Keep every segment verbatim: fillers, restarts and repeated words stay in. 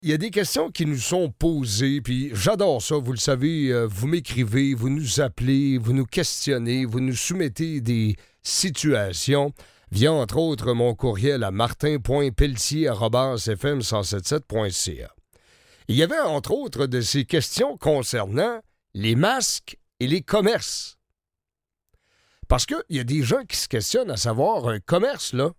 il y a des questions qui nous sont posées, puis j'adore ça, vous le savez, euh, vous m'écrivez, vous nous appelez, vous nous questionnez, vous nous soumettez des situations via, entre autres, mon courriel à martin point pelletier arobase f m cent soixante-dix-sept point c a. Il y avait, entre autres, de ces questions concernant les masques et les commerces. Parce qu'il y a des gens qui se questionnent à savoir, un commerce, là,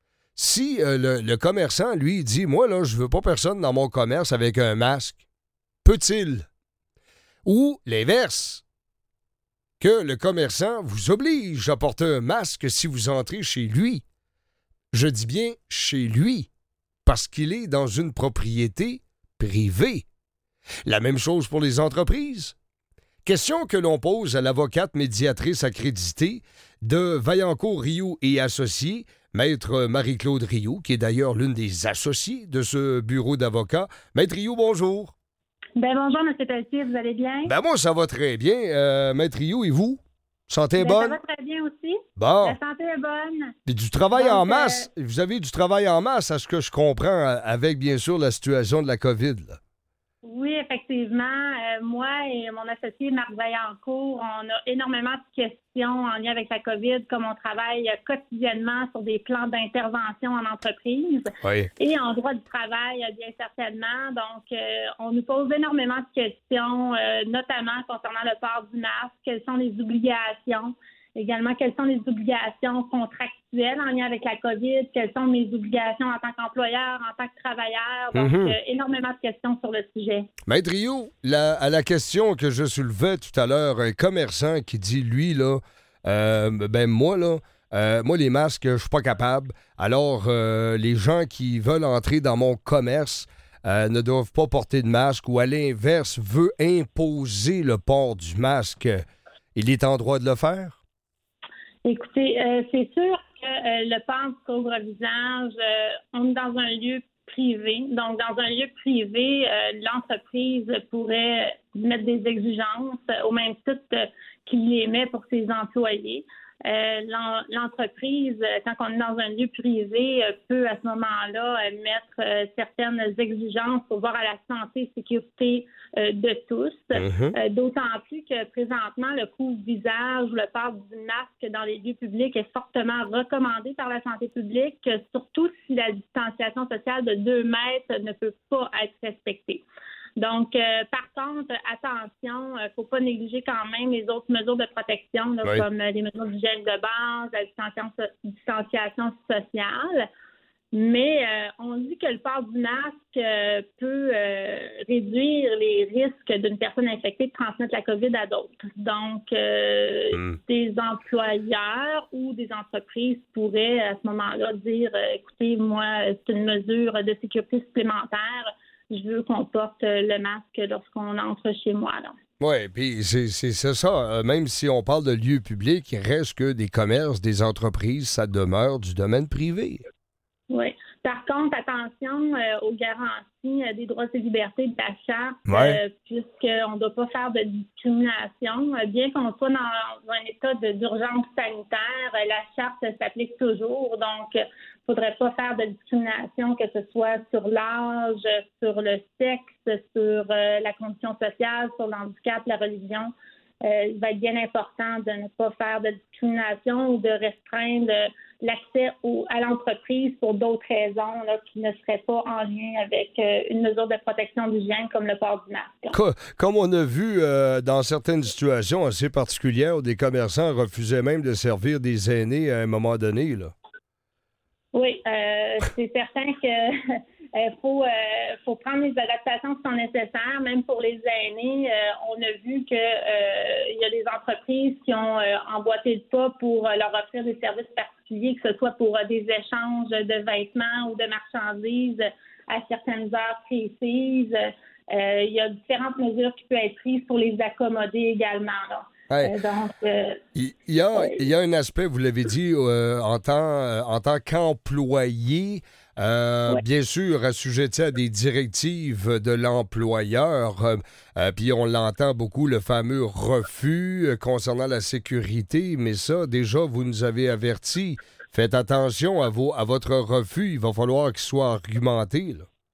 si euh, le, le commerçant, lui, dit « Moi, là, je veux pas personne dans mon commerce avec un masque », peut-il? Ou l'inverse, que le commerçant vous oblige à porter un masque si vous entrez chez lui. Je dis bien chez lui, parce qu'il est dans une propriété privée. La même chose pour les entreprises. Question que l'on pose à l'avocate médiatrice accréditée de Vaillancourt Rioux et Associés, Maître Marie-Claude Rioux, qui est d'ailleurs l'une des associées de ce bureau d'avocats. Maître Rioux, bonjour. Ben bonjour, M. Pelletier, vous allez bien? Ben moi, ça va très bien. Euh, Maître Rioux, et vous? Santé est Ben, bonne? ça va très bien aussi. Bon. La santé est bonne. Puis du travail Donc, en masse. Euh... Vous avez du travail en masse, à ce que je comprends, avec, bien sûr, la situation de la COVID, là. Oui, effectivement. Euh, moi et mon associé Marc Vaillancourt, on a énormément de questions en lien avec la COVID, comme on travaille quotidiennement sur des plans d'intervention en entreprise oui. et en droit du travail, bien certainement. Donc, euh, on nous pose énormément de questions, euh, notamment concernant le port du masque, quelles sont les obligations. Également, quelles sont les obligations contractuelles en lien avec la COVID? Quelles sont mes obligations en tant qu'employeur, en tant que travailleur? Donc, mm-hmm. euh, énormément de questions sur le sujet. Maître Rioux, la, à la question que je soulevais tout à l'heure, un commerçant qui dit, lui, là, euh, ben moi, là, euh, moi, les masques, je suis pas capable. Alors, euh, les gens qui veulent entrer dans mon commerce euh, ne doivent pas porter de masque ou, à l'inverse, veut imposer le port du masque. Il est en droit de le faire? Écoutez, euh, c'est sûr que euh, le port du couvre-visage, euh, on est dans un lieu privé. Donc, dans un lieu privé, euh, l'entreprise pourrait mettre des exigences au même titre euh, qu'il les met pour ses employés. Euh, l'en, l'entreprise, quand on est dans un lieu privé, euh, peut à ce moment-là euh, mettre euh, certaines exigences pour voir à la santé et sécurité euh, de tous. Mm-hmm. Euh, d'autant plus que présentement, le couvre-visage, le port du masque dans les lieux publics est fortement recommandé par la santé publique, surtout si la distanciation sociale de deux mètres ne peut pas être respectée. Donc, euh, par contre, attention, il ne faut pas négliger quand même les autres mesures de protection, là, oui. comme les mesures d'hygiène de base, la distanciation, distanciation sociale. Mais euh, on dit que le port du masque euh, peut euh, réduire les risques d'une personne infectée de transmettre la COVID à d'autres. Donc, euh, mm. des employeurs ou des entreprises pourraient à ce moment-là dire, euh, écoutez, moi, c'est une mesure de sécurité supplémentaire. Je veux qu'on porte le masque lorsqu'on entre chez moi. Là. Oui, puis c'est, c'est, c'est ça. Même si on parle de lieux publics, il reste que des commerces, des entreprises, ça demeure du domaine privé. Oui. Par contre, attention euh, aux garanties euh, des droits et libertés de la Charte, ouais. euh, puisqu'on ne doit pas faire de discrimination. Euh, bien qu'on soit dans un état de, d'urgence sanitaire, euh, la Charte s'applique toujours. Donc, il ne faudrait pas faire de discrimination, que ce soit sur l'âge, sur le sexe, sur euh, la condition sociale, sur l'handicap, la religion. Euh, il va être bien important de ne pas faire de discrimination ou de restreindre l'accès au, à l'entreprise pour d'autres raisons là, qui ne seraient pas en lien avec euh, une mesure de protection d'hygiène comme le port du masque. Comme on a vu euh, dans certaines situations assez particulières où des commerçants refusaient même de servir des aînés à un moment donné, là. Oui, euh, c'est certain que il euh, faut, euh, faut prendre les adaptations qui sont nécessaires, même pour les aînés. Euh, on a vu qu'il euh, y a des entreprises qui ont euh, emboîté le pas pour euh, leur offrir des services particuliers, que ce soit pour euh, des échanges de vêtements ou de marchandises à certaines heures précises. Euh, il y a différentes mesures qui peuvent être prises pour les accommoder également, là. Hey, euh, donc, euh, il, y a, euh, il y a un aspect, vous l'avez dit, euh, en, tant, euh, en tant qu'employé, euh, ouais. bien sûr, assujetti à des directives de l'employeur, euh, euh, puis on l'entend beaucoup, le fameux refus euh, concernant la sécurité, mais ça, déjà, vous nous avez averti. Faites attention à, vos, à votre refus, il va falloir qu'il soit argumenté, là.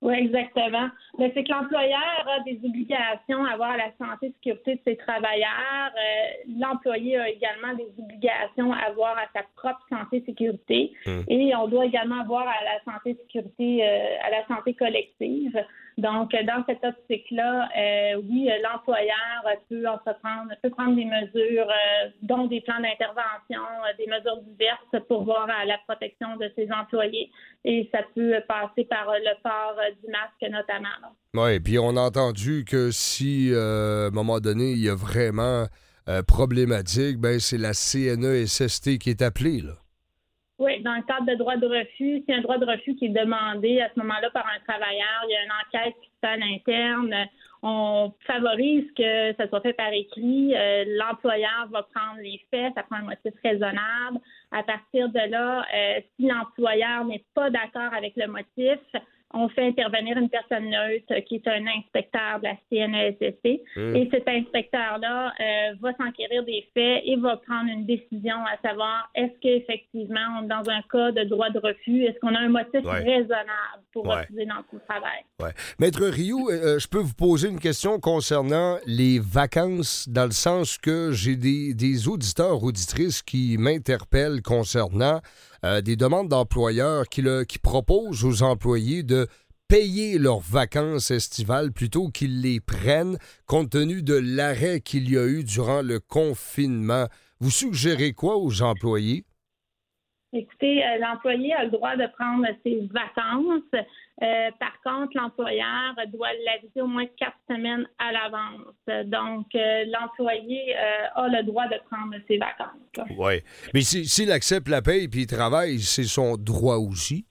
Oui, exactement. Mais c'est que l'employeur a des obligations à avoir la santé et sécurité de ses travailleurs. Euh, l'employé a également des obligations à avoir à sa propre santé et sécurité. Mmh. Et on doit également avoir à la santé et sécurité, euh, à la santé collective. Donc, dans cette optique-là, euh, oui, l'employeur peut entreprendre, peut prendre des mesures, euh, dont des plans d'intervention, euh, des mesures diverses pour voir à la protection de ses employés. Et ça peut passer par le port du masque notamment. Oui, puis on a entendu que si, euh, à un moment donné, il y a vraiment euh, problématique, ben c'est la C N E S S T qui est appelée, là. Oui, dans le cadre de droit de refus, c'est un droit de refus qui est demandé à ce moment-là par un travailleur. Il y a une enquête qui se fait à l'interne. On favorise que ça soit fait par écrit. Euh, l'employeur va prendre les faits, ça prend un motif raisonnable. À partir de là, euh, si l'employeur n'est pas d'accord avec le motif, on fait intervenir une personne neutre qui est un inspecteur de la C N E S S T. Mmh. Et cet inspecteur-là euh, va s'enquérir des faits et va prendre une décision à savoir est-ce qu'effectivement, on est dans un cas de droit de refus, est-ce qu'on a un motif ouais. raisonnable pour ouais. refuser dans le travail? Ouais. Maître Rioux, euh, je peux vous poser une question concernant les vacances, dans le sens que j'ai des, des auditeurs, auditrices qui m'interpellent concernant Euh, des demandes d'employeurs qui, le, qui proposent aux employés de payer leurs vacances estivales plutôt qu'ils les prennent, compte tenu de l'arrêt qu'il y a eu durant le confinement. Vous suggérez quoi aux employés? Écoutez, euh, l'employé a le droit de prendre ses vacances. Euh, par contre, l'employeur doit l'aviser au moins quatre semaines à l'avance. Donc, euh, l'employé euh, a le droit de prendre ses vacances. Oui. Mais si, s'il accepte la paye et il travaille, c'est son droit aussi?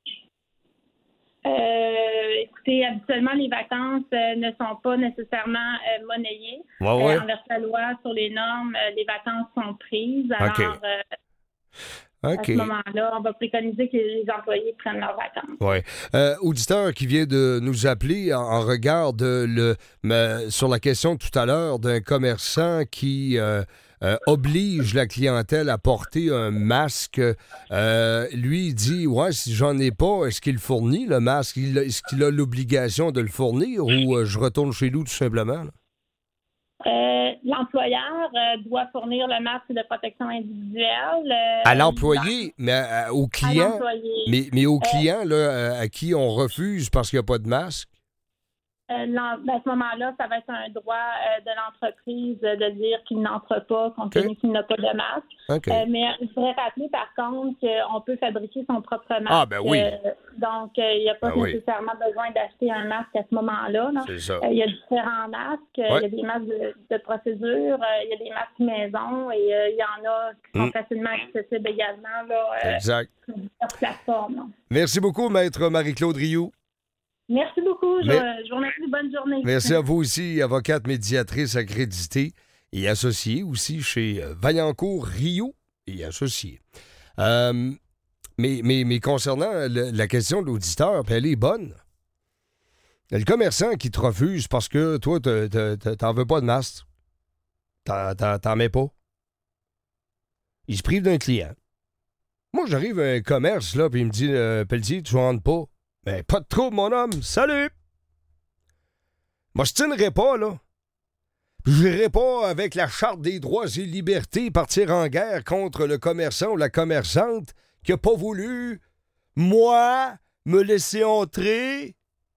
Euh, écoutez, habituellement, les vacances euh, ne sont pas nécessairement euh, monnayées. Ouais, ouais. Euh, envers la loi sur les normes, euh, les vacances sont prises. Alors, OK. euh, Okay. À ce moment-là, on va préconiser que les employés prennent leurs vacances. Oui. Euh, auditeur qui vient de nous appeler en, en regard de le, me, sur la question tout à l'heure d'un commerçant qui euh, euh, oblige la clientèle à porter un masque. Euh, lui, il dit, ouais, si j'en ai pas, est-ce qu'il fournit le masque? Il, est-ce qu'il a l'obligation de le fournir ou euh, je retourne chez nous tout simplement? Là? Euh, l'employeur euh, doit fournir le masque de protection individuelle. Euh, à l'employé, mais à, au client. Mais, mais au client, là, à qui on refuse parce qu'il n'y a pas de masque? Euh, ben à ce moment-là, ça va être un droit euh, de l'entreprise de dire qu'il n'entre pas compte tenu okay. qu'il n'a pas de masque. Okay. Euh, mais il faudrait rappeler par contre qu'on peut fabriquer son propre masque. Ah, ben oui. Euh, donc, il euh, n'y a pas ben nécessairement oui. besoin d'acheter un masque à ce moment-là. C'est ça. Il y a différents masques. Il ouais. y a des masques de, de procédure. Il y a des masques maison et il y en a qui sont mm. facilement accessibles également. Là, exact. Sur différentes plateformes. Là. Merci beaucoup, Maître Marie-Claude Rioux. Merci beaucoup. Je, Mais... je vous remercie. Bonne journée. Merci à vous aussi, avocate médiatrice accréditée et associée aussi chez Vaillancourt Rioux et associée. Euh, mais, mais, mais concernant le, la question de l'auditeur, elle est bonne. Le commerçant qui te refuse parce que toi, te, te, te, t'en veux pas de masque. T'en, t'en, t'en mets pas. Il se prive d'un client. Moi, j'arrive à un commerce, là, puis il me dit euh, Pelletier, tu rentres pas. Ben, pas de trouble, mon homme. Salut! Moi, je tiendrai pas, là. Je n'irai pas avec la Charte des droits et libertés partir en guerre contre le commerçant ou la commerçante qui n'a pas voulu, moi, me laisser entrer.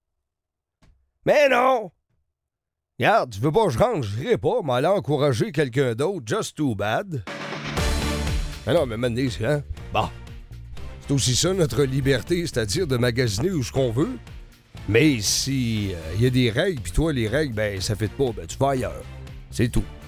Mais non! Regarde, tu veux pas que je rentre, je n'irai pas, mais aller encourager quelqu'un d'autre, just too bad. Mais non, mais maintenant, c'est hein? Bon. C'est aussi ça notre liberté, c'est-à-dire de magasiner où ce qu'on veut. Mais si il euh, y a des règles, puis toi, les règles, ben ça fait pas, ben tu vas ailleurs. C'est tout.